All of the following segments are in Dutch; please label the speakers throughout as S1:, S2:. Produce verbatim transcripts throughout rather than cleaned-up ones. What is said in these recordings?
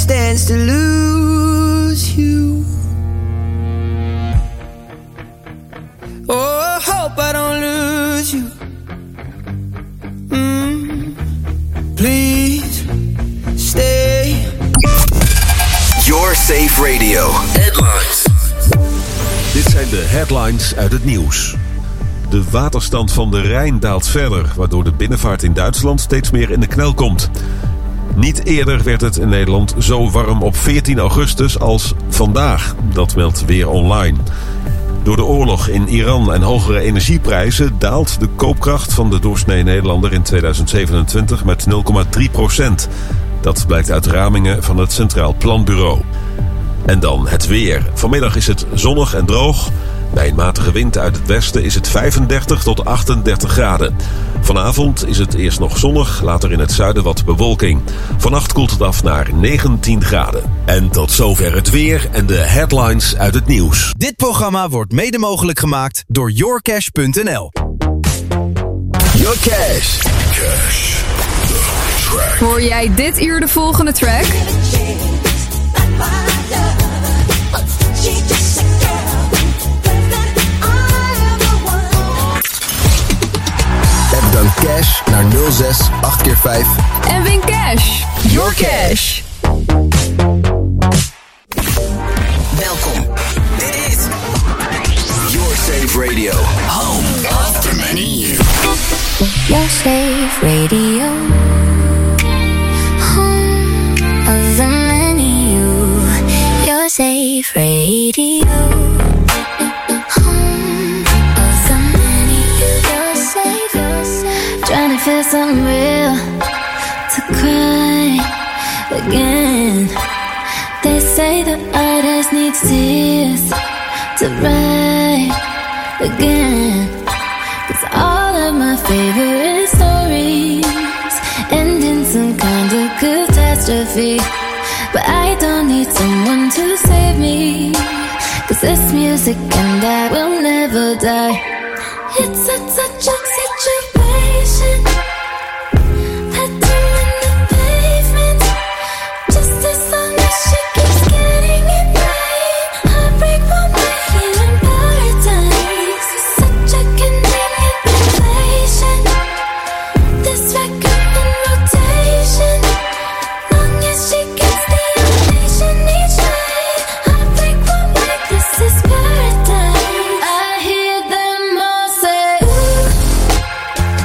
S1: stands to lose you. Oh, I hope I don't lose you. Mm, please stay.
S2: Your Safe Radio. Headlines.
S3: Dit zijn de headlines uit het nieuws. De waterstand van de Rijn daalt verder, waardoor de binnenvaart in Duitsland steeds meer in de knel komt. Niet eerder werd het in Nederland zo warm op veertien augustus als vandaag. Dat meldt Weer Online. Door de oorlog in Iran en hogere energieprijzen daalt de koopkracht van de doorsnee Nederlander in tweeduizend zevenentwintig met nul komma drie procent. Dat blijkt uit ramingen van het Centraal Planbureau. En dan het weer. Vanmiddag is het zonnig en droog. Bij een matige wind uit het westen is het vijfendertig tot achtendertig graden. Vanavond is het eerst nog zonnig, later in het zuiden wat bewolking. Vannacht koelt het af naar negentien graden. En tot zover het weer en de headlines uit het nieuws.
S4: Dit programma wordt mede mogelijk gemaakt door yourcash punt n l.
S2: Your Cash. Cash. The track.
S5: Hoor jij dit uur de volgende track?
S2: App dan Cash naar nul zes acht keer vijf.
S5: En win cash. Your Cash.
S2: Welkom. Dit is Your Safe Radio. Home of the many you.
S6: Your Safe Radio. Home of the many you. Your Safe Radio. Trying to feel something real to cry again. They say the artist needs tears to write again. 'Cause all of my favorite stories end in some kind of catastrophe. But I don't need someone to save me. 'Cause this music and I will never die. It's such a toxic situation. Put them in the pavement. Just as long as she keeps getting it right. Heartbreak won't make you in paradise. Such a convenient revelation. This record in rotation. Long as she gets the ovation each night. Heartbreak won't make this is paradise. I hear them all say, ooh.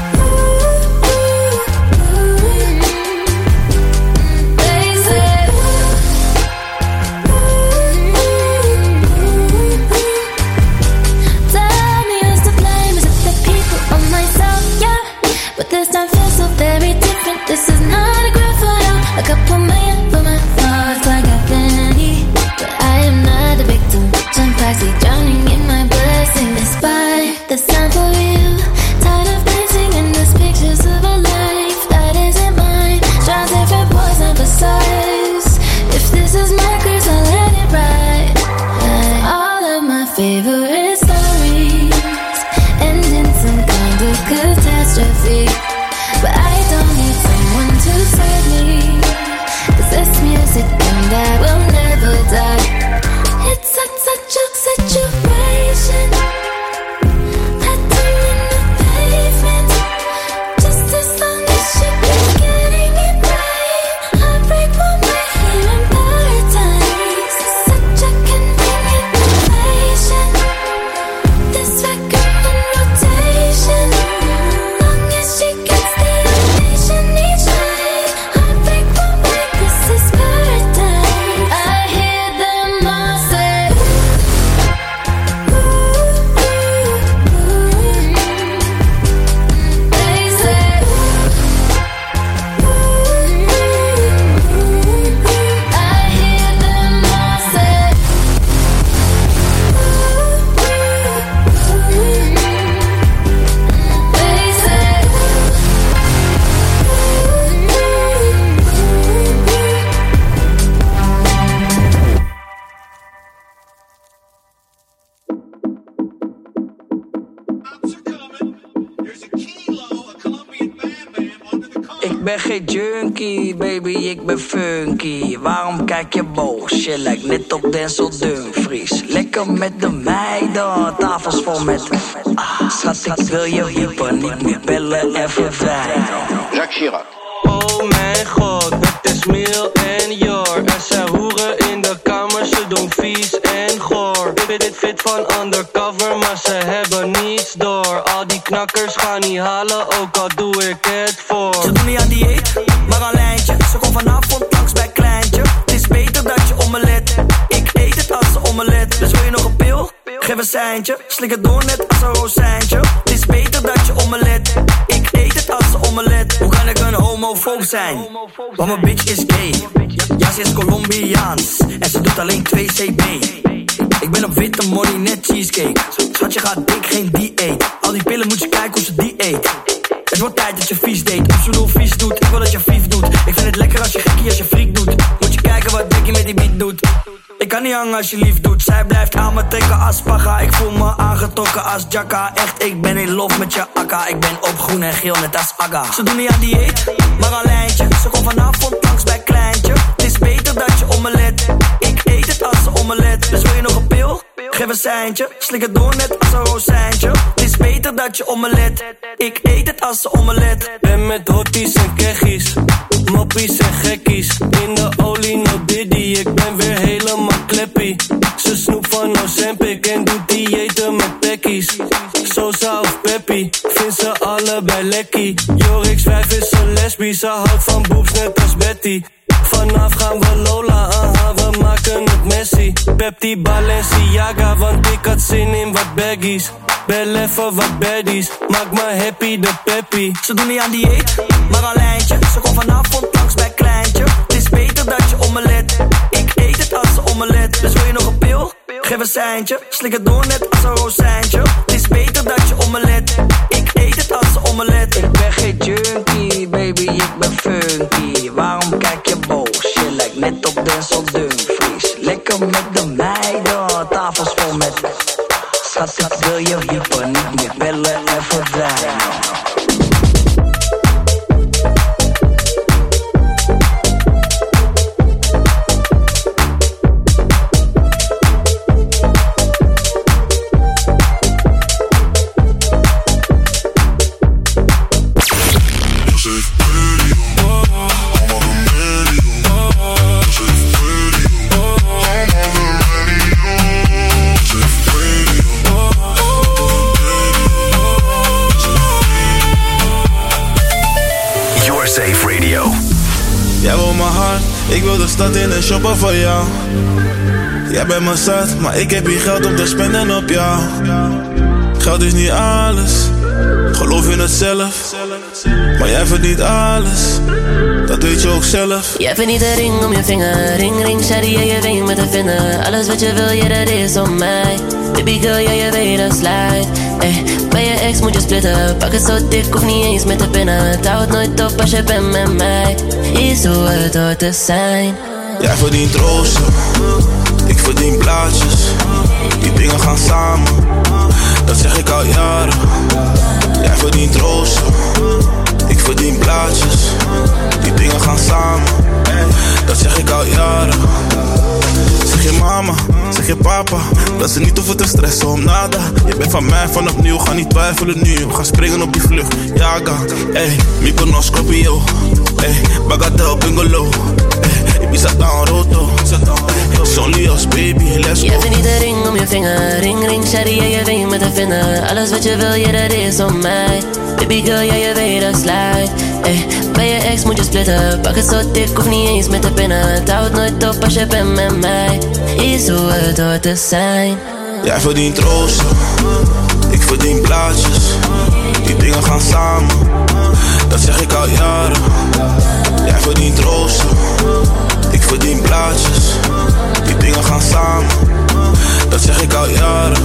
S7: ben geen junkie, baby, ik ben funky. Waarom kijk je boos? Je lijkt net op Denzel Dumfries. Lekker met de meiden, tafels vol met... Ah, schat, ik wil je wiepen, niet meer bellen en verdwijnen.
S8: Jacques Chirac.
S9: Oh mijn god, het is Miel en Jor. Er zijn hoeren in de kamer, ze doen vies en goor. Dit, dit fit van undercover, maar ze hebben niets door. Al die knakkers gaan niet halen, ook al doe ik het voor.
S7: Ze doen niet aan dieet, maar een lijntje. Ze komt vanavond langs bij Kleintje. Het is beter dat je omelet. Ik eet het als een omelet. Dus wil je nog een pil? Geef een seintje. Slik het door net als een rozijntje. Het is beter dat je omelet. Ik eet het als een omelet. Hoe kan ik een homofoob zijn? Want mijn bitch is gay. Ja, ze is Colombiaans. En ze doet alleen twee C B. Ik ben op witte money, net cheesecake. Schatje gaat dik, geen dieet. Al die pillen moet je kijken hoe ze die eet. Het wordt tijd dat je vies deed. Of ze doel vies doet, ik wil dat je vies doet. Ik vind het lekker als je gekkie als je freak doet. Moet je kijken wat Becky met die beat doet. Ik kan niet hangen als je lief doet. Zij blijft aan me trekken als Paga. Ik voel me aangetrokken als Jacka. Echt, ik ben in love met je akka. Ik ben op groen en geel net als Aga. Ze doen niet aan dieet, maar een lijntje. Ze komt vanavond langs bij Kleintje. Het is beter dat je omelet. Ik eet het als een omelet. Dus wil je nog een pil? Geef een seintje. Slik het door net als een rozijntje. Het is beter dat je omelet. Ik eet het als een omelet.
S9: Ben met hotties en keggies, moppies en gekkies. In de olie, no diddy, ik ben weer helemaal kleppie. Ze snoep van Ozempic en doet diëten met pekkies. Sosa of Peppy, vindt ze allebei lekkie. Jorix vijf is een lesbie, ze houdt van boobs net als Betty. Vanaf gaan we Lola, aha, we maken het Messi. Pepti Balenciaga, want ik had zin in wat baggies. Bel even wat baddies, maak me happy de peppy.
S7: Ze doen niet aan dieet, maar een lijntje. Ze komt vanavond langs bij Kleintje. Het is beter dat je omelet. Ik eet het als een omelet. Dus wil je nog een pil? Geef een seintje. Slik het door net als een rozijntje. Het is beter dat je omelet. Ik eet het als een omelet. Ik ben geen junkie, baby, ik ben funky. Waarom kijk je boos? Je lijkt net op Denzel Dumfries. Lekker met de meiden, tafels vol met... Schat, ik wil je wiepen, niet meer bellen en verdwijnen.
S10: Jij wil mijn hart, ik wil de stad in en shoppen voor jou. Jij bent me zat, maar ik heb hier geld om te spenden op jou. Geld is niet alles, geloof in het zelf. Maar jij verdient alles, dat weet je ook zelf.
S11: Jij verdient een ring om je vinger. Ring, ring, shawty, ja, je weet met de vinger. Alles wat je wil, ja, dat is om mij. Baby girl, ja, je weet dat slide. Ey, bij je ex moet je splitten. Pak het zo dik, hoef niet eens met de pinnen. Het houdt nooit op als je bent met mij. Is hoe het hoort te zijn.
S10: Jij verdient roosten, ik verdien blaadjes. Die dingen gaan samen, dat zeg ik al jaren. Jij verdient roosten, ik verdien blaadjes. Die dingen gaan samen, dat zeg ik al jaren. Zeg je mama, zeg je papa, dat ze niet hoeven te stressen om nada. Je bent van mij van opnieuw, ga niet twijfelen nu. We gaan springen op die vlucht, jaga. Ey, Mykonos, Scorpio. Ey, Bagatelle, Bungalow. Ey, Ibiza down, Roto. Zonly als baby, let's go.
S11: Jij verdient een ring om je vinger. Ring, ring, shawty, ja, je weet met de vinger. Alles wat je wil, ja, dat is om mij. Baby girl, ja, je weet dat slide. Ey, bij je ex moet je splitten. Pak het zo dik, hoef niet eens met de pinnen. Het houdt nooit op als je bent met mij. Is hoe het hoort te zijn.
S10: Jij verdient roosten, ik verdien blaadjes. Die dingen gaan samen, dat zeg ik al jaren. Jij verdient roosten, ik verdien blaadjes. Die dingen gaan samen, dat zeg ik al jaren.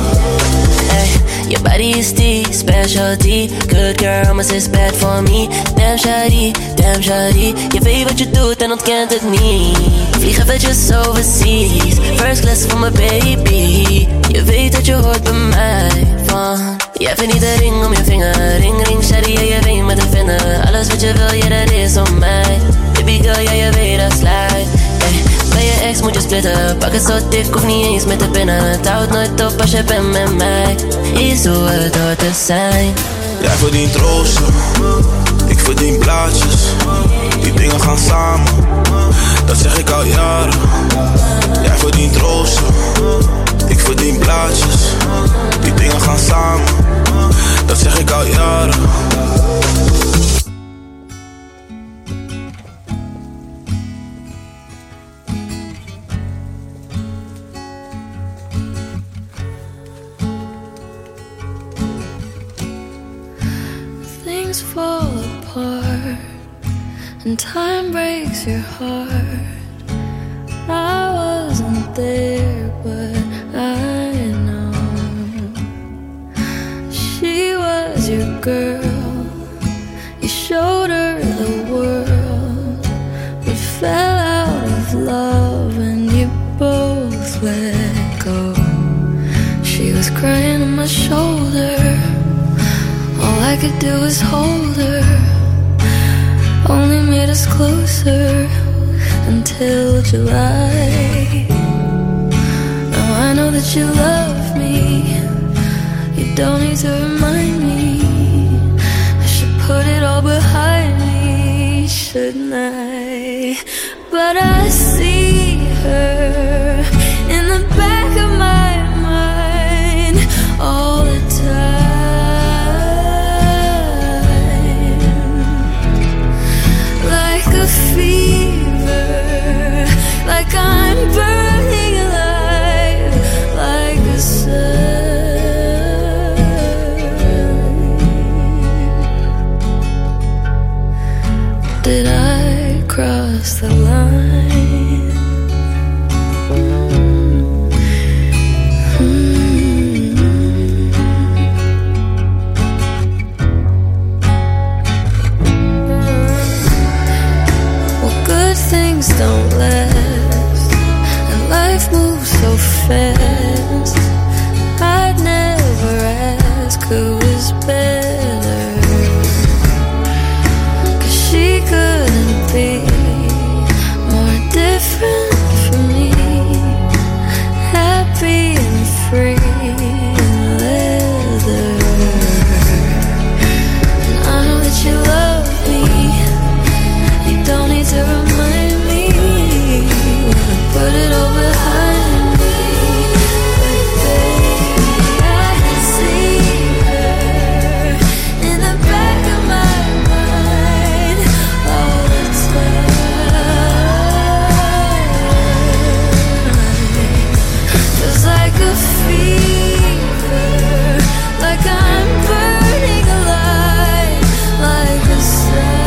S11: Hey, your body is tea, specialty. Good girl, maar ze is bad for me. Damn shawty, damn shawty. Je weet wat je doet en ontkent het niet. Vlieg eventjes overseas, first class voor mijn baby. Je weet dat je hoort bij mij. Van Jij vindt niet de ring om je vinger. Ring, ring, shawty, ja, je weet me te vinden. Alles wat je wil, ja, dat is om mij. Baby girl, ja, je weet dat slide. Hey, bij je ex moet je splitten. Pak het zo dik, hoef niet eens met de pinnen. Het houdt nooit op als je bent met mij. Is hoe het hoort te zijn.
S10: Jij verdient troosten, ik verdien blaadjes. Die dingen gaan samen, dat zeg ik al jaren. Jij verdient troosten, ik verdien blaadjes. Die dingen gaan samen, dat zeg ik al jaren.
S6: Things fall apart and time breaks your heart. I wasn't there, but I know she was your girl. You showed her the world, but fell out of love and you both let go. She was crying on my shoulder. All I could do was hold her. Only made us closer until July. Now I know that you love me. You don't need to remind me. I should put it all behind me, shouldn't I? But I see her in the back of my mind all the time. Fever, like I'm burning alive, like a sun. Did I cross the line? Things don't last, and life moves so fast. I'd never ask who was better, 'cause she couldn't be more different from me. Happy and free in leather. And I know that you love me. You don't need to remind me. Put it all behind me. But baby, I see her in the back of my mind all the time. Feels like a fever, like I'm burning alive, like a sun.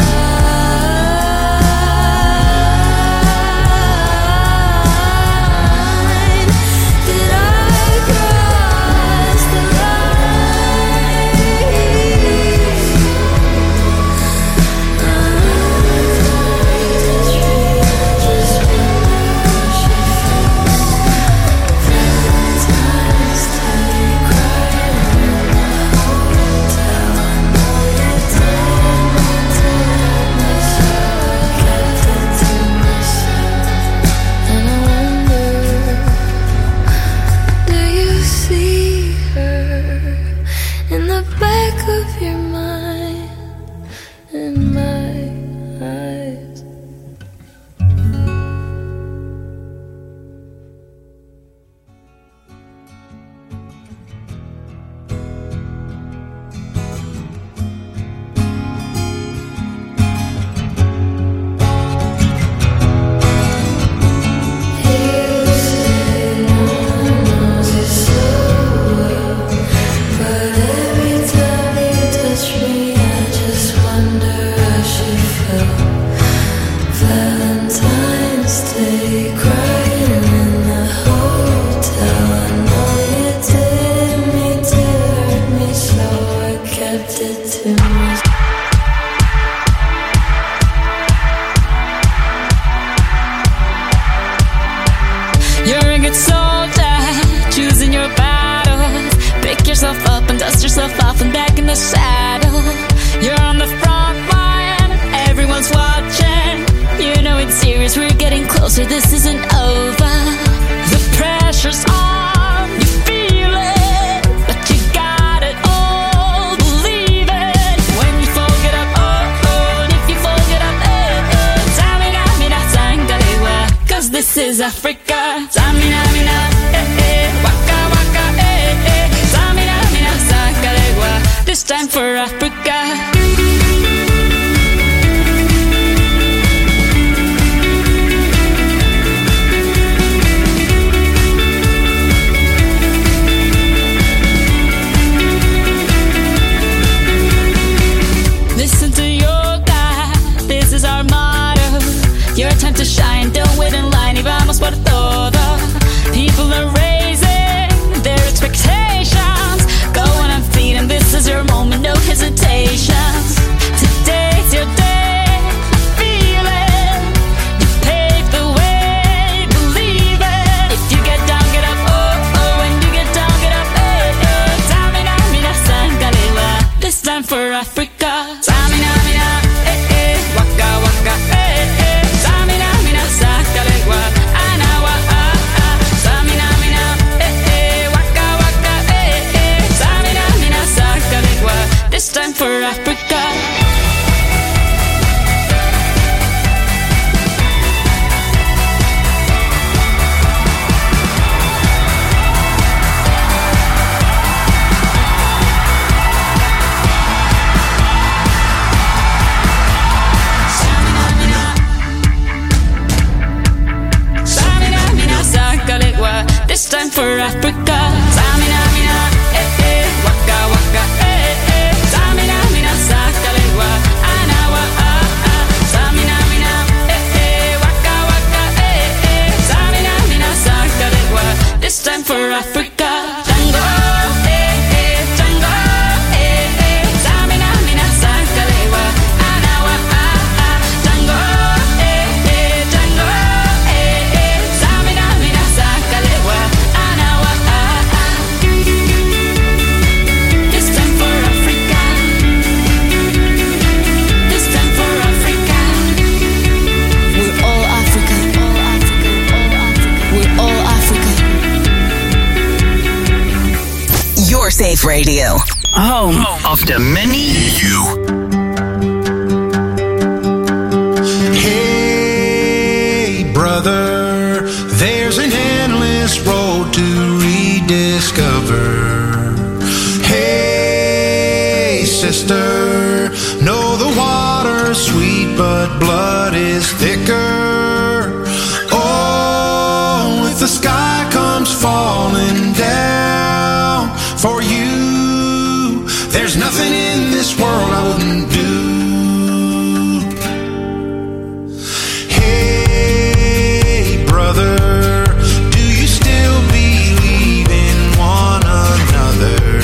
S8: You're a good soldier, choosing your battles. Pick yourself up and dust yourself off and back in the saddle. You're on the front line, everyone's watching. You know it's serious, we're getting closer, this isn't over. The pressure's on, you feel it, but you got it all, believe it. When you fall, get up, oh, oh, and if you fall, get up, eh, eh. Tamina, mina, sangalewa, cause this is Africa. Tamina, mina, eh, eh, waka, waka, eh, eh. Tamina, mina, sangalewa, this time for Africa. Listen to your God, this is our motto. Your time to shine, don't wait in line, y vamos por todo. People are raising their expectations. Go on and feed, and this is your moment, no hesitations. Today's your day, feel it. You pave the way, believe it. If you get down, get up, oh, oh. When you get down, get up, eh, eh. Tamina, mina, sangalewa, this time for Africa. Tamina, mina, eh, eh. Waka, waka, eh, eh. Tamina, mina, sangalewa, anawa, ah, ah. Tamina, mina, eh, eh. Waka, waka, eh, eh. Tamina, mina, sangalewa, this time for Africa. This time for Africa. Tamina, mina, eh, eh. Waka, waka, eh, eh. Tamina, mina, sangalewa, anawa, ah, ah. Tamina, mina, eh, eh. Waka, waka, eh, eh. Tamina, mina, sangalewa, this time for Africa. Tango, eh, eh. Tango, eh, eh. Tamina, mina, sangalewa, anawa, ah, ah. Tango, eh, eh. Tango, eh, eh. Tamina, mina, sangalewa, anawa, ah, ah. This time for Africa. This time for Africa. We're all Africa. All Africa. All Africa. We're all Africa.
S2: Your Safe Radio.
S12: Home of the many you.
S13: Hey, brother, there's an endless road to rediscover. Hey, sister, know the water's sweet, but blood is thicker. Oh, if the sky comes falling down for you, there's nothing in this world I wouldn't do. Hey, brother, do you still believe in one another?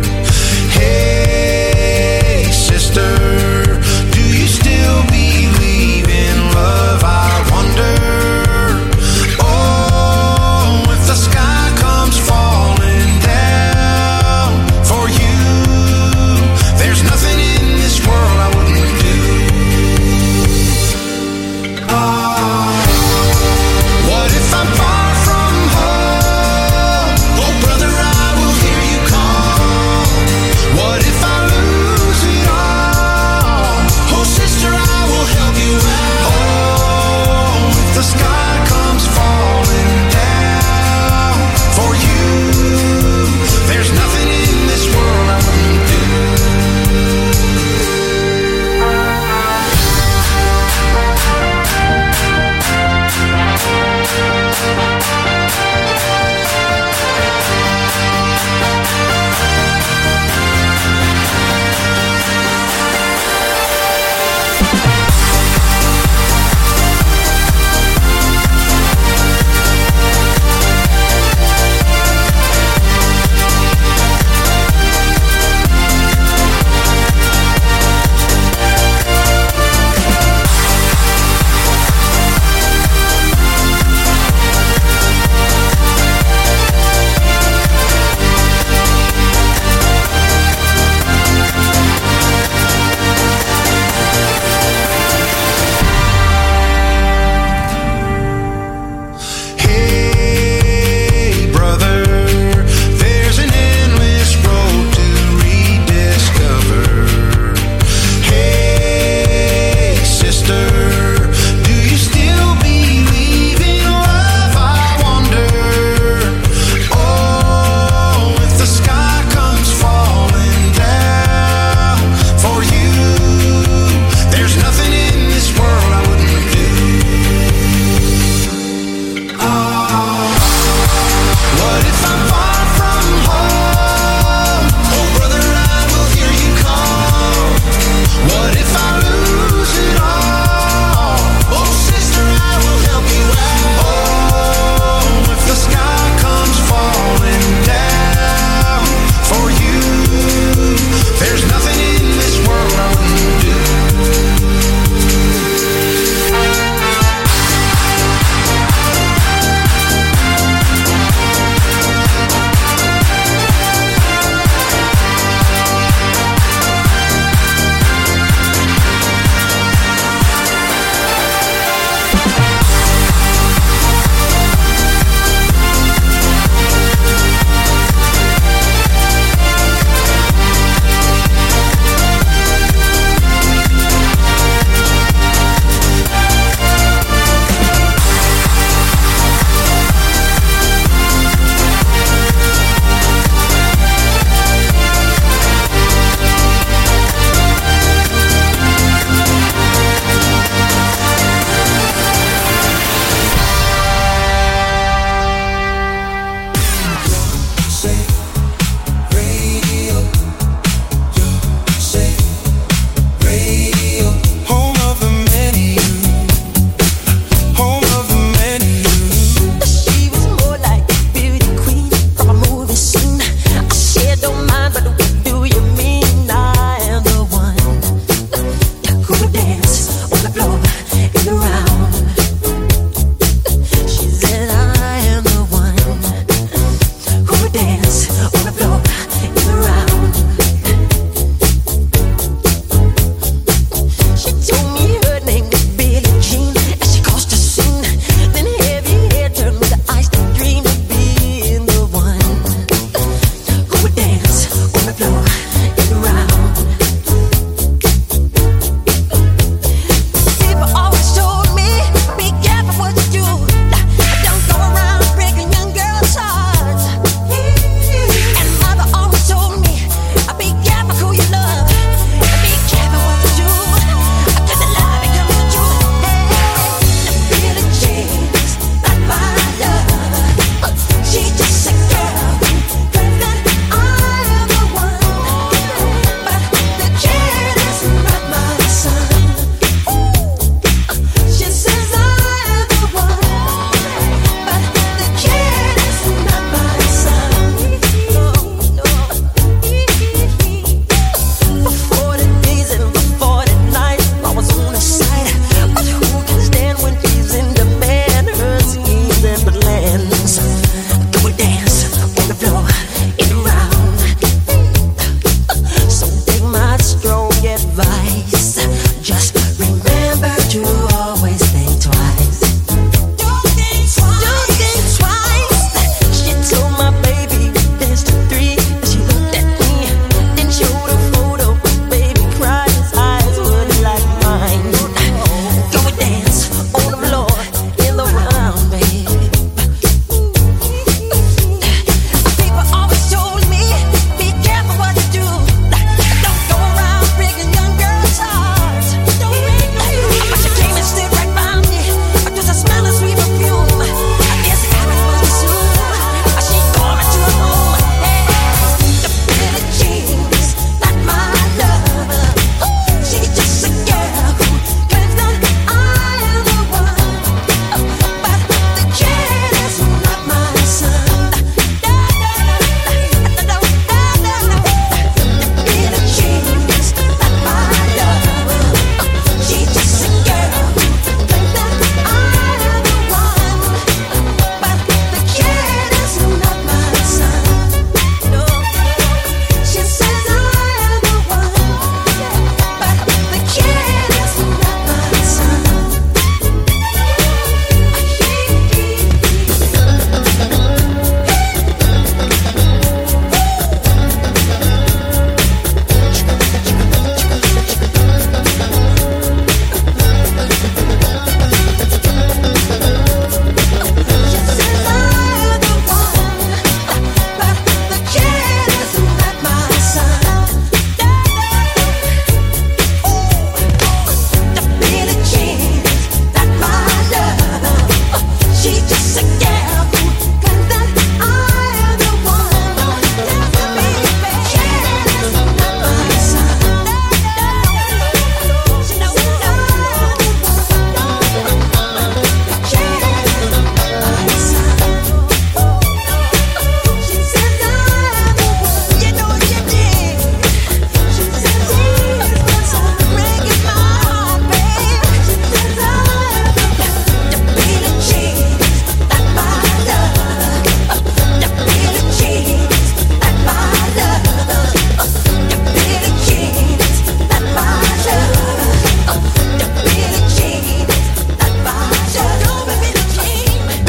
S13: Hey, sister, do you still believe in love? I wonder. Oh,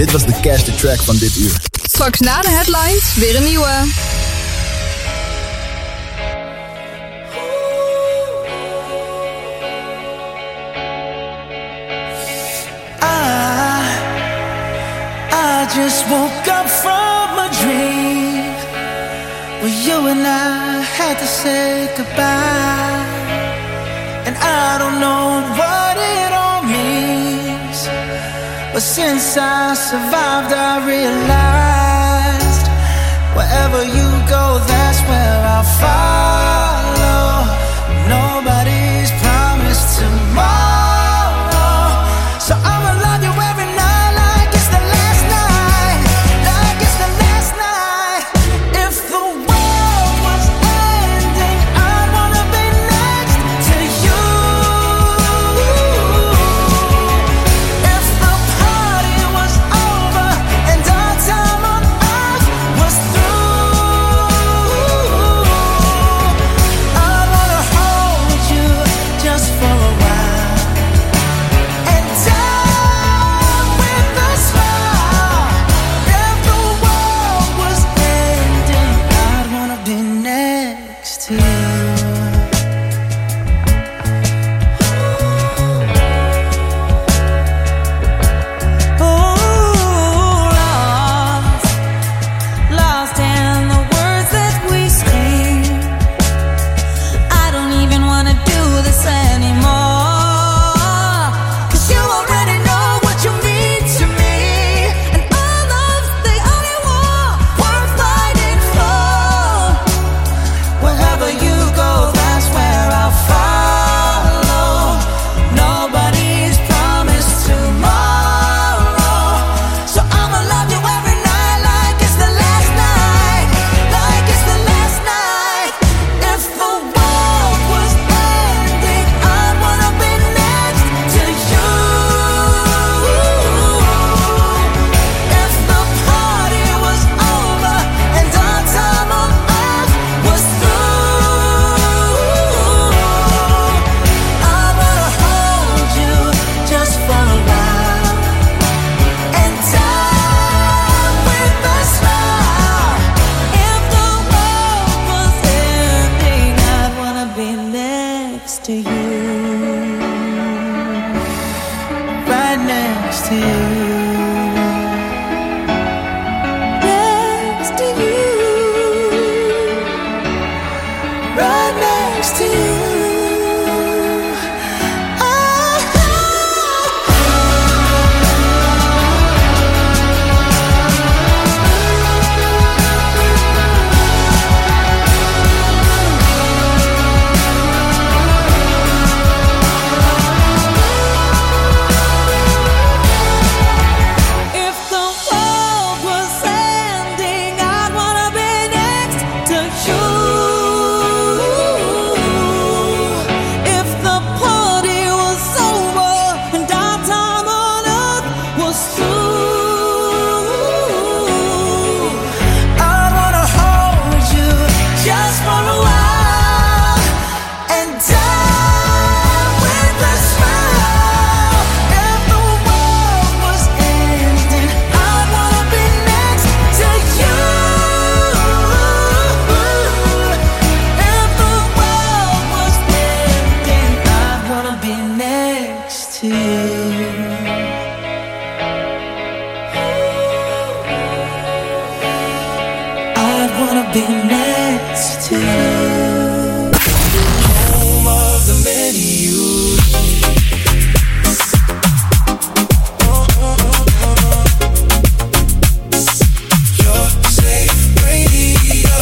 S14: Dit was de Cash the Track van dit uur.
S5: Straks na de headlines weer een nieuwe.
S1: I, I just woke up from a dream where you and I had to say goodbye. And I don't know what it all means, but since I survived I realized wherever you go, that's where I'll follow. Nobody's promised tomorrow, so I'ma love you every night like it's the last night, like it's the last night. If the world was ending, I'd wanna be next to you. If the party was over and our time on earth was through, I'd wanna hold you just for a while and die with a smile. If the world was ending, I'd wanna be next to you.
S15: lost, lost in the words that we scream. I don't even wanna do this anymore, 'cause you already know what you mean to me, and all love's the only war worth fighting for.
S1: Wherever you go, that's where I'll follow. Nobody's promised tomorrow, so I'ma love you every night like it's the last night, like it's the last night. If the world was ending, I'd wanna be next to you. If the party was over and our time on earth was through, I'd wanna hold you just for a while and die with a smile.
S15: If the world was ending, I'd wanna be next to you.
S1: Right next to you.
S15: Next to you.
S1: Right next to you.
S15: If the world was ending, I'd wanna be next to you. If the party was over and our time on earth was through,
S1: I wanna hold you just for a while and die with a smile. If the world was ending, I'd wanna be next to you. If the world was ending, I'd wanna be next to you. I'd wanna be next to you. Home of the many youths. Your safe radio.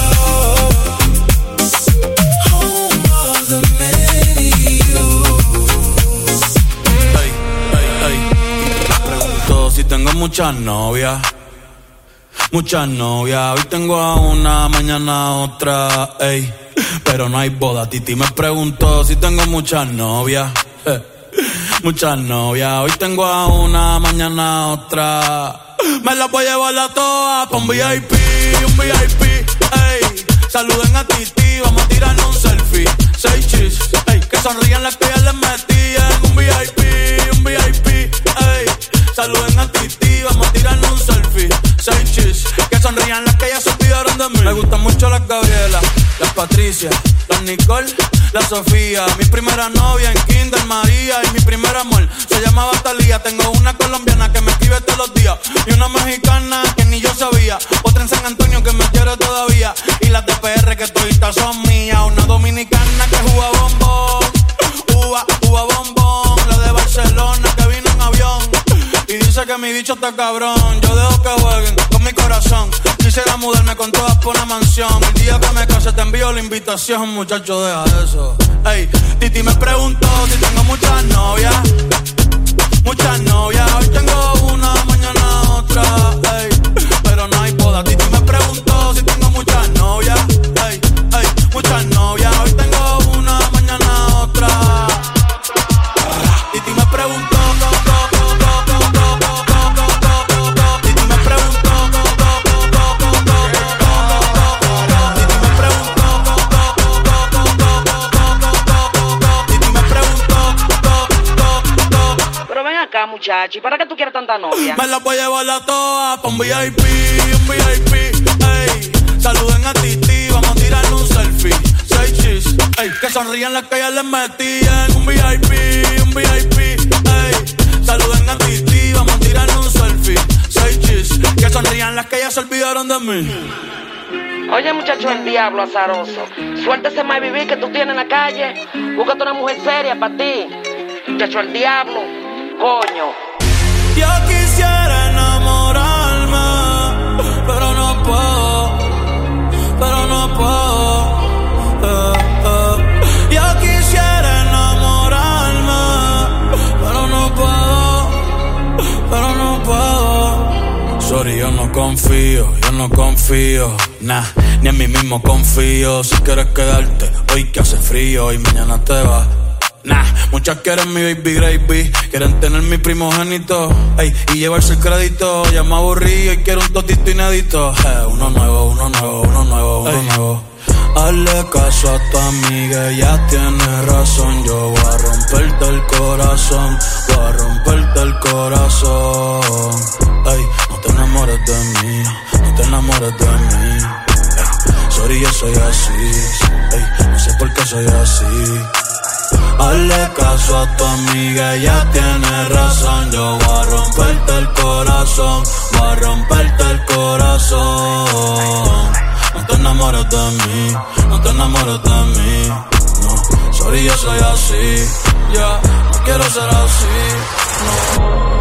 S1: Home of the many youths.
S16: Ey, ey, ey. Me pregunto si tengo muchas novias. Muchas novias, hoy tengo a una, mañana a otra, ey. Pero no hay boda, Titi me preguntó si tengo muchas novias. eh. Muchas novias, hoy tengo a una, mañana a otra. Me las voy a llevar a todas pa' un V I P, un V I P, ey. Saluden a Titi, vamos a tirarnos un selfie. Seis chis, ey. Que sonrían las que ya les metí en un V I P, un V I P, ey. saluden a Titi, vamos a tirarnos un selfie. Seis chis, que sonrían las que ya se olvidaron de mí. Me gustan mucho las Gabriela, las Patricia, las Nicole, la Sofía. Mi primera novia en Kinder María y mi primer amor se llamaba Talía. Tengo una colombiana que me escribe todos los días y una mexicana que ni yo sabía. Otra en San Antonio que me quiere todavía y las de P R que toditas son mías. Una dominicana que juega bombón, uva, uva bombón. La de Barcelona que vino en avión y dice que mi bicho está cabrón. Yo dejo que jueguen con mi corazón. Quisiera mudarme con todas por una mansión. El día que me case te envío la invitación, muchacho, deja eso. Ey, Titi me preguntó si tengo muchas novias. Muchas novias, hoy tengo una, mañana otra. Ey, pero no hay boda. Titi me preguntó si tengo muchas novias. Ey, ey, muchas novias, hoy tengo una, mañana otra. Titi me preguntó.
S17: Muchacho, ¿y para qué tú quieres tanta novia?
S16: Me la voy a llevar a todas pa' un V I P, un V I P, ey. Saluden a Titi, vamos a tirarle un selfie. Seis chis, ey. Que sonrían las que ya les metían. Un V I P, un V I P, ey. Saluden a Titi, vamos a tirarle un selfie. Seis chis, que sonrían las que ya se olvidaron de mí.
S17: Oye, muchacho, el diablo azaroso. Suéltese más vivir que tú tienes en la calle. Búscate una mujer seria para ti. Muchacho, el diablo. Coño.
S16: Yo quisiera enamorarme, pero no puedo, pero no puedo. Eh, eh. Yo quisiera enamorarme, pero no puedo, pero no puedo. Sorry, yo no confío, yo no confío, nah, ni en mí mismo confío. Si quieres quedarte hoy que hace frío y mañana te vas. Nah, muchas quieren mi baby gravy, quieren tener mi primogénito, ey, y llevarse el crédito. Ya me aburrí y quiero un totito inédito. Eh, uno nuevo, uno nuevo, uno nuevo, uno ey. nuevo. Hazle caso a tu amiga, ella tiene razón. Yo voy a romperte el corazón, voy a romperte el corazón. Ey, no te enamores de mí, no te enamores de mí. Ey, sorry, yo soy así, ey, no sé por qué soy así. Hazle caso a tu amiga, ella tiene razón. Yo voy a romperte el corazón, voy a romperte el corazón. No te enamores de mí, no te enamores de mí. No, sorry, yo soy así, ya, yeah, no quiero ser así, no.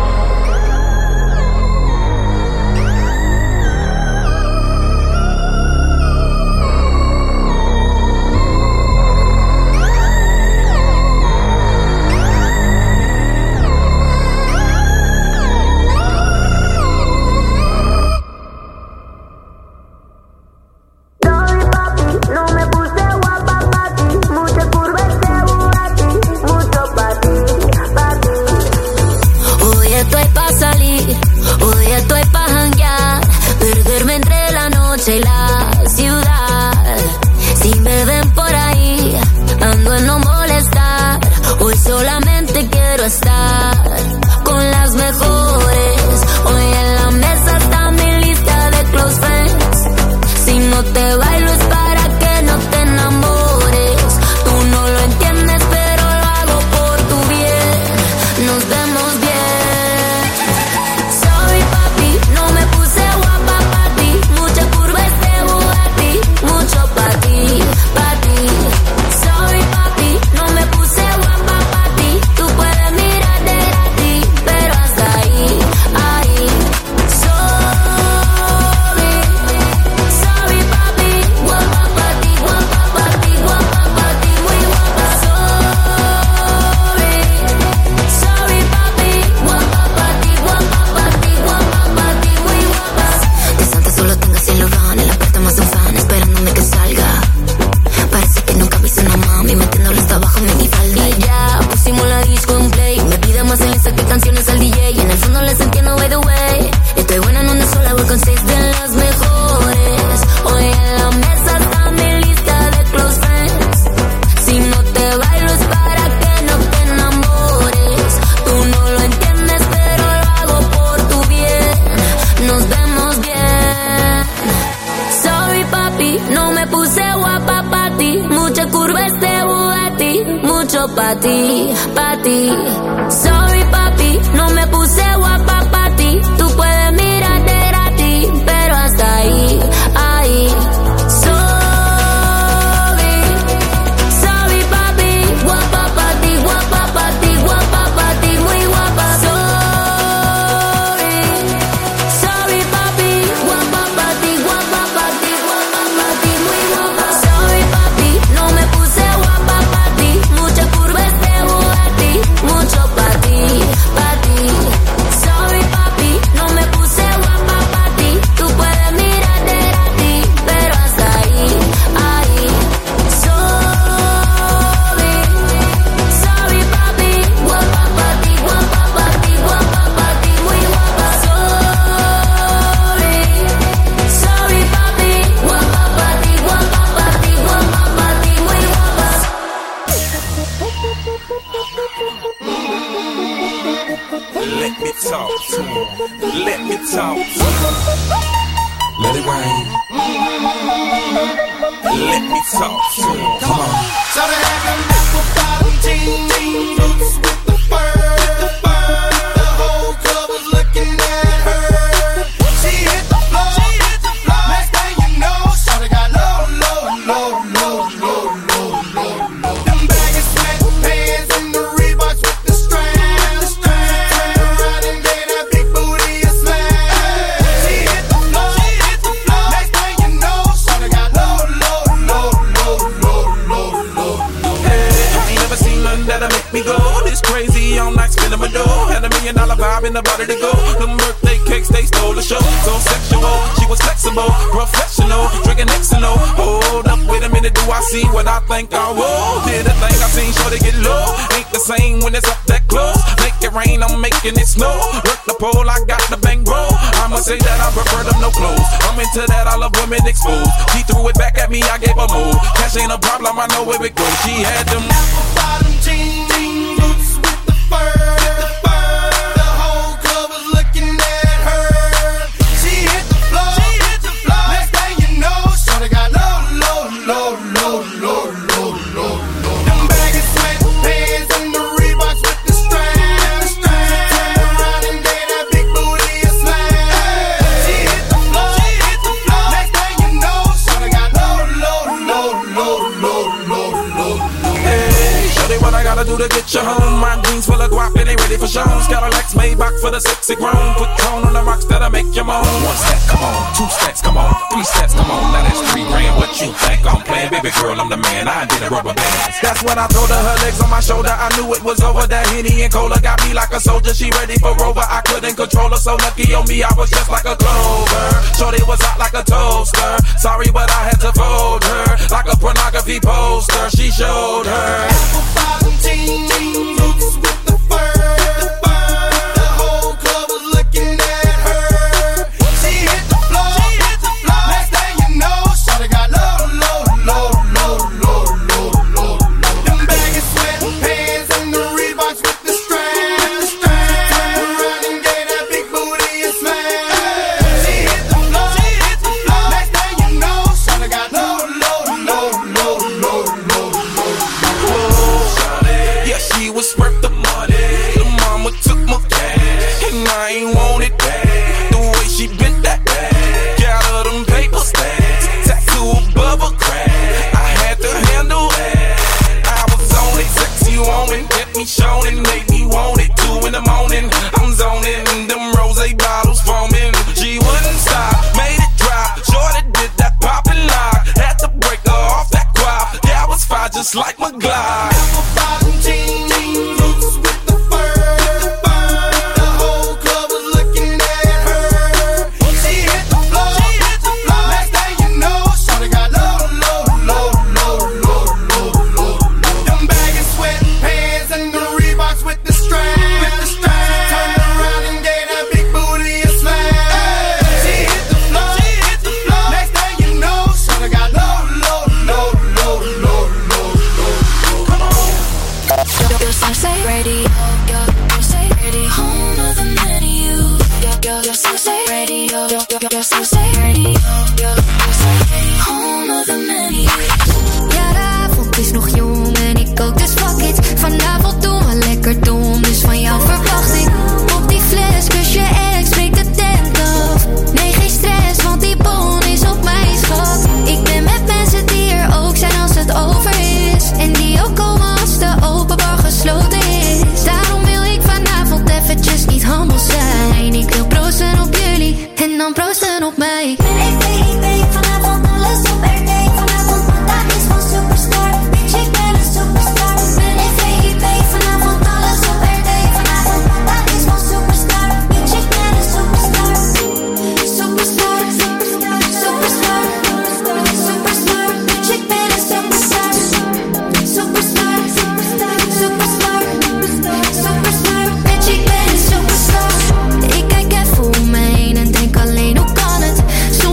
S6: Sorry papi, no me puse guapa pa' ti. Mucha curva este mucho pa' ti, pa' ti. Sorry papi, no me puse guapa pa' ti. Tú puedes mirar de gratis, pero hasta ahí, ahí. Sorry, sorry papi, guapa pa' ti, guapa pa' ti, guapa pa' ti, muy guapa. Sorry, sorry papi, guapa pa' ti, guapa pa' ti, guapa pa' ti, muy guapa. Sorry papi, no me puse guapa pa' ti. Mucha curva este Bugatti, mucho pa' ti, pa' ti. Sorry papi, no me puse guapa pa' ti. Tú puedes mirar de gratis, pero hasta ahí, ahí. Sorry, sorry papi, guapa pa' ti, guapa pa' ti, guapa pa' ti, muy guapa. Sorry, sorry papi, guapa pa' ti, guapa pa' ti, guapa pa' ti, muy guapa.
S10: Let me talk to him. Let me talk to him. Let it rain. Let me talk to him. Come on.
S13: So they have them apple bottom jeans, boots with the fur, the fur. The whole club was looking at her. She hit the floor, she hit the floor. Next thing you know, shawty got low, low, low, low, low, low, low, low. Them baggy sweatpants and the Reeboks with the strap, the strap. Turn around and gave that big booty a smash. She hit the floor, she hit the floor. Next thing you know, shawty got low, low, low, low, low, low, low.
S10: Hey, I ain't never seen nothing that'll make me go this crazy all night spinning my dough. Had a million dollar vibe in the body to go. Them birthday cakes, they stole the show. So sexual, she was flexible, professional, drinking X and O. Hold up, wait a minute, do I see what I think I will? Did a thing I seen, sure to get low. Ain't the same when it's up that close. Make it rain, I'm making it snow. Work the pole, I got the bang roll. I'ma say that I prefer them no clothes. I'm into that, I love women exposed. She threw it back at me, I gave her move. Cash ain't a problem, I know where it goes. She had them
S13: apple bottom jeans, boots with the fur, the fur. The whole club was looking at her. She hit the floor, she hit the floor. Next thing you know, shawty got low, low, low, low, low, low, low, low. Them baggy sweatpants and the Reeboks with the strap, the strap. Turn around and gave that big booty a smash. She hit the floor, she hit the floor. Next thing you know, shawty got low, low, low, low, low, low, low.
S10: Hey, shorty, what I gotta do to get you home? My jeans full of guap and they ready for shows. Cadillacs Maybach for the sexy grown. Put tone on the rocks that'll make you moan. One step, come on. Two steps, come on. Three steps, come on. Now that's three grand. What you think I'm playing? Baby girl, I'm the man. I did a rubber band. That's when I told her, her legs on my shoulder. I knew it was over. That Henny and Cola got me like a soldier. She ready for Rover. I couldn't control her. So lucky on me, I was just like a clover. Shorty was hot like a toaster. Sorry, but I had to fold her. Like a pornography poster. She showed her
S13: apple bottom jeans, boots with the fur, the fur. The whole club was looking at her. She hit the floor, she hit the floor. Next thing you know, shawty got low, low, low, low, low, low, low, low. Them baggy sweatpants and the Reeboks with the strap, the strap. Turn around and gave that big booty a smash. She hit the floor, she hit the floor. Next thing you know, shawty got low, low, low, low, low, low, low.
S10: yeah, she was worth the money. The mama took my cash, and I ain't want it back. The way she bent that back, got her them paper stacks, tattoo above her crack. I had to handle that. I was on it, sexy woman, kept me showing, and made me want it. Two in the morning, I'm zoning, them rose bottles foaming. She wouldn't stop, made it drop. Shorty did that poppin' lock, had to break her off that quap. Yeah, I was fine just like my Glock.
S13: Apple bottom jeans, boots with the fur, the fur. The whole club was looking at her. She hit the floor, she hit the floor. Next thing you know, shawty got low, low, low, low, low, low, low. Them baggy sweatpants and the Reeboks with the strap, with the strap. Turned around and gave that big booty a smash. She hit the floor, she hit the floor. Next thing you know, shawty got low, low, low, low, low, low, low. Come on.
S6: Your Sunset Radio, your Sunset Radio, home of the many you. Your your your Sunset Radio, your your your Sunset Radio, your home of the many you. Ja, de avond is nog jong en ik ook, dus fuck it. dan proosten op mij.
S15: Hey baby, vanavond alles op R D. Vanavond Mata is van superstar. Bitch, ik ben een superstar. Hey baby, vanavond alles op R D. Vanavond Mata is van superstar. Bitch, ik ben een superstar. Superstar, superstar, superstar, superstar. Bitch, ik ben een superstar. Superstar, superstar, superstar, superstar. Bitch, ik ben een superstar. Ik kijk even om me heen en denk alleen hoe kan het.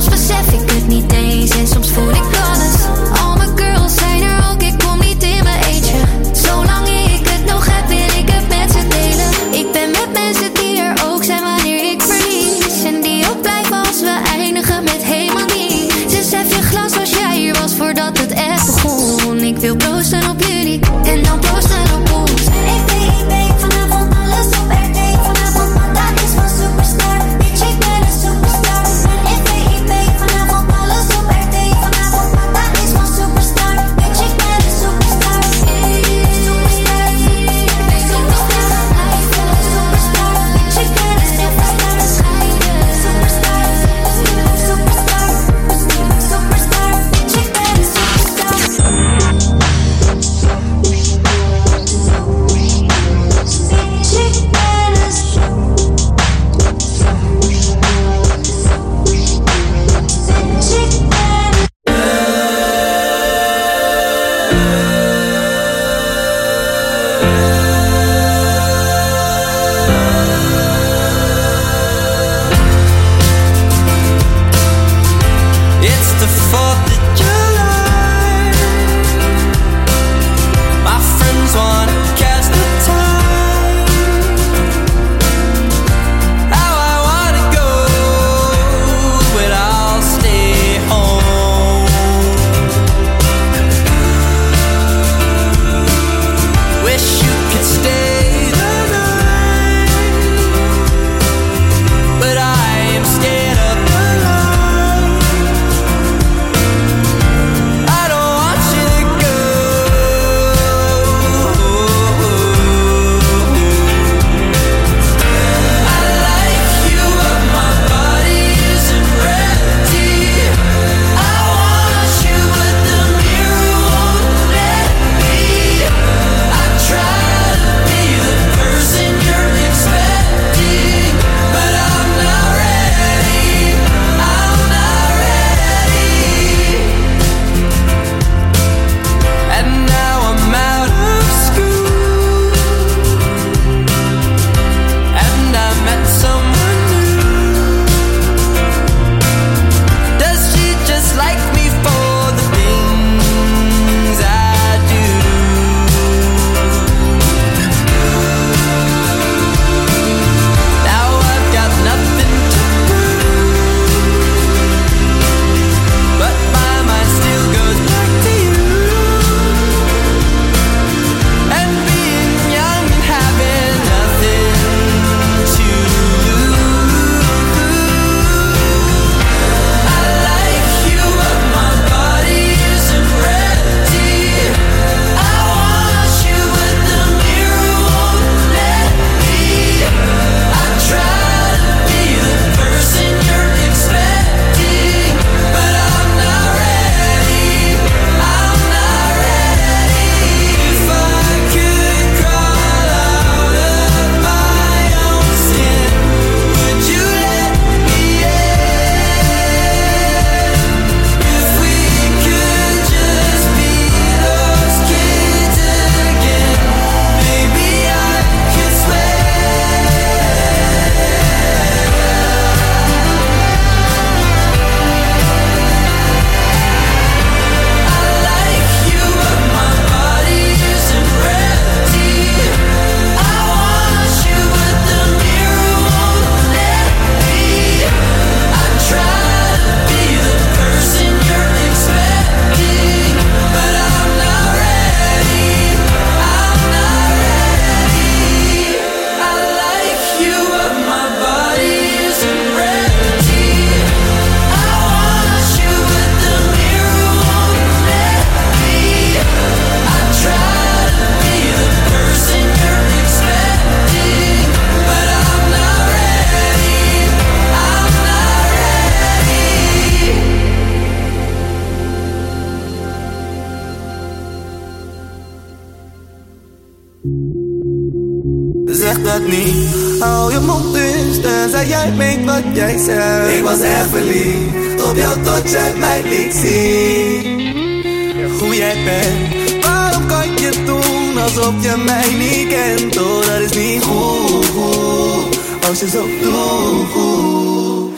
S18: dat niet. Hou je mond dus, tenzij jij meent wat jij zegt. Ik was echt verliefd op jou tot jij mij liet zien hoe jij bent. Waarom kan je doen alsof je mij niet kent? Oh, dat is niet goed, goed als je zo doet.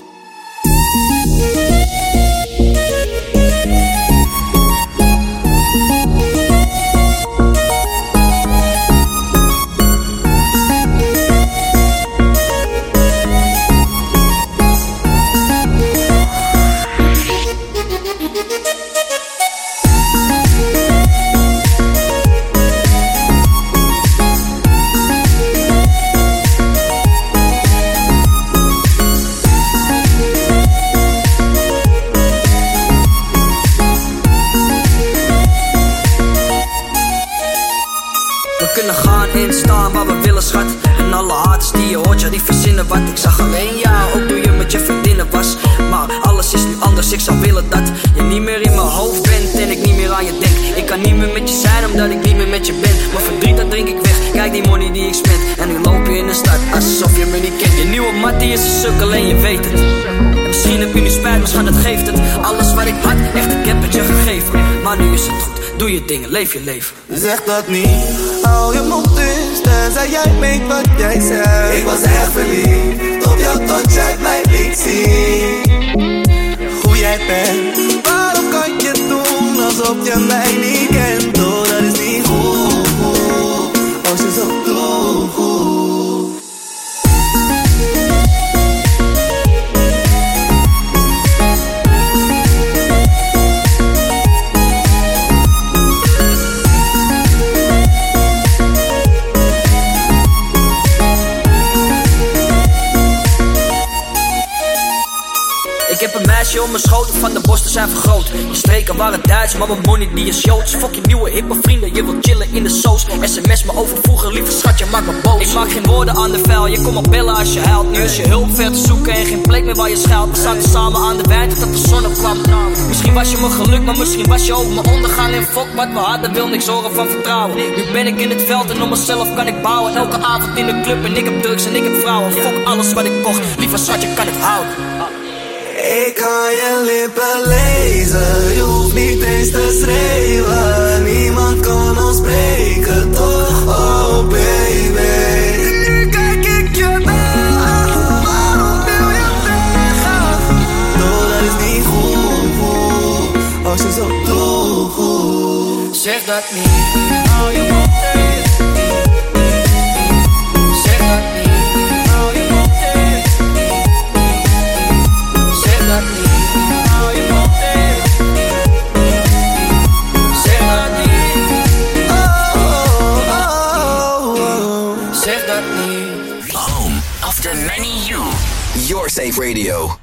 S7: Ik zou willen dat je niet meer in mijn hoofd bent en ik niet meer aan je denk. Ik kan niet meer met je zijn omdat ik niet meer met je ben. Mijn verdriet dat drink ik weg, kijk die money die ik spend. En nu loop je in de stad alsof je me niet kent. Je nieuwe mattie is een sukkel en je weet het. En misschien heb je nu spijt, maar schat dat geeft het. Alles wat ik had, echt ik heb het je gegeven. Maar nu is het goed, doe je dingen, leef je leven.
S18: Zeg dat niet, hou je mond dus, tenzij jij meent wat jij zegt. Ik was echt verliefd op jou tot jij mij liet zien hoe jij bent. Waarom kan je doen alsof je mij niet kent? Oh, dat is niet goed, goed als je zo doet.
S7: Ik heb een meisje om mijn schoot, van de borsten zijn vergroot. Je streken waren Duits, maar mijn money die is Joods. Fuck je nieuwe hippe vrienden, je wilt chillen in de soos. S M S me over vroeger, lieve schat, je maakt me boos. Ik maak geen woorden aan de vuil, je komt maar bellen als je huilt. Nu is je hulp ver te zoeken en geen plek meer waar je schuilt. We zaten samen aan de wijn tot de zon opkwam. Misschien was je mijn geluk, maar misschien was je ook mijn ondergang. En fuck wat we hadden, wil niks horen van vertrouwen. Nu ben ik in het veld en op mezelf kan ik bouwen. Elke avond in de club en ik heb drugs en ik heb vrouwen. Fuck alles wat ik kocht, lieve schat, je kan het houden.
S18: Ik kan je lippen lezen, je hoeft niet eens te schreeuwen. Niemand kan ons breken, toch, oh baby. Nu kijk ik je aan, waarom wil je weggaan? No, dat is niet goed, goed als je zo doet.
S7: Zeg dat niet, hou je mond dicht. Zeg dat niet.
S2: Your Safe Radio.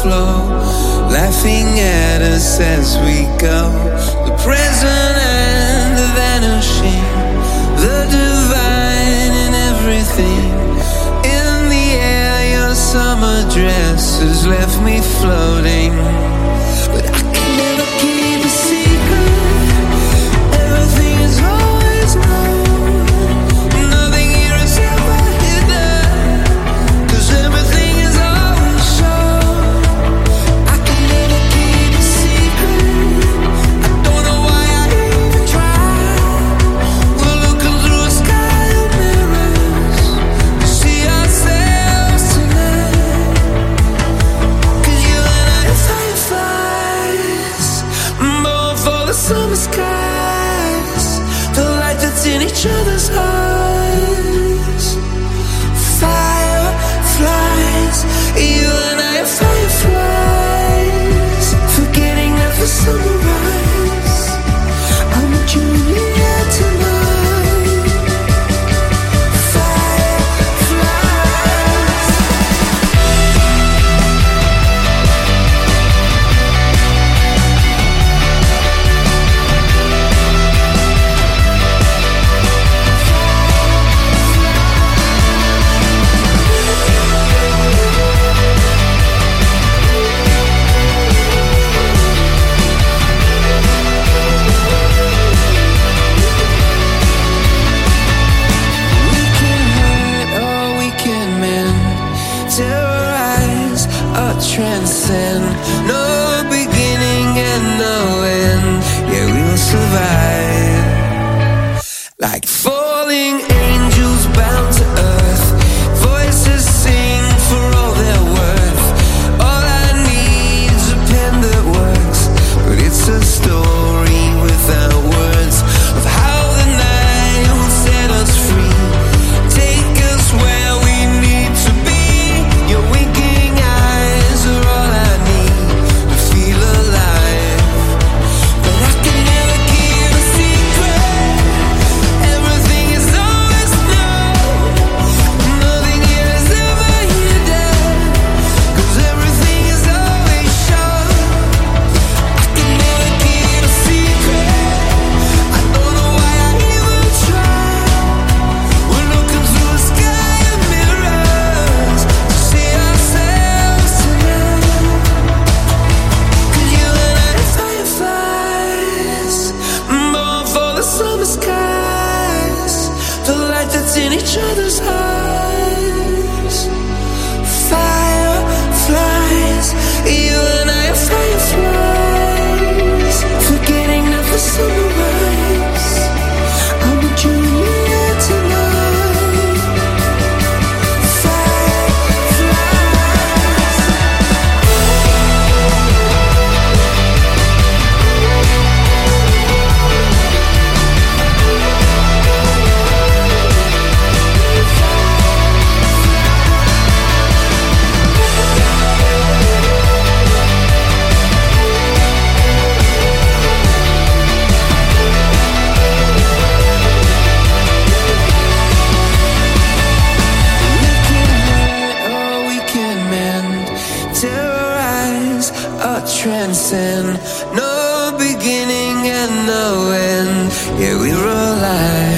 S19: flow, laughing at us as we go. The present and the vanishing, the divine in everything. In the air, your summer dress has left me floating. But I can never keep a secret. Everything is always known. Nothing here is ever hidden, 'cause everything is always shown. I can never keep a secret. I don't know why I even try. We're looking through a sky of mirrors to see ourselves tonight. 'Cause you and I are fireflies, born for the summer skies. The light that's in each other's eyes. Fireflies, you and I are fireflies. Forgetting that the sunrise, I'm with you here tonight. Fireflies. Terrorize or transcend. No beginning and no end. Yeah, we will survive. Like falling angels bound to earth. Voices sing for all their worth. All I need is a pen that works. But it's a story without words of how the night will set us free. Take us where we need to be. Your winking eyes are all I need to feel alive. But I can never keep a secret. Everything is always known. Nothing here is ever hidden, 'cause everything is always shown. I can never keep a secret. I don't know why I even try. We're looking through a sky of mirrors to see ourselves tonight. 'Cause you and I are fireflies, born for the summer skies. The light that's in each other's eyes. Fireflies, you and I are fireflies. Forgetting that the sunrise, I'm with you here tonight. Or we can mend, terrorize or transcend. No beginning and no end. Yeah, we were alive.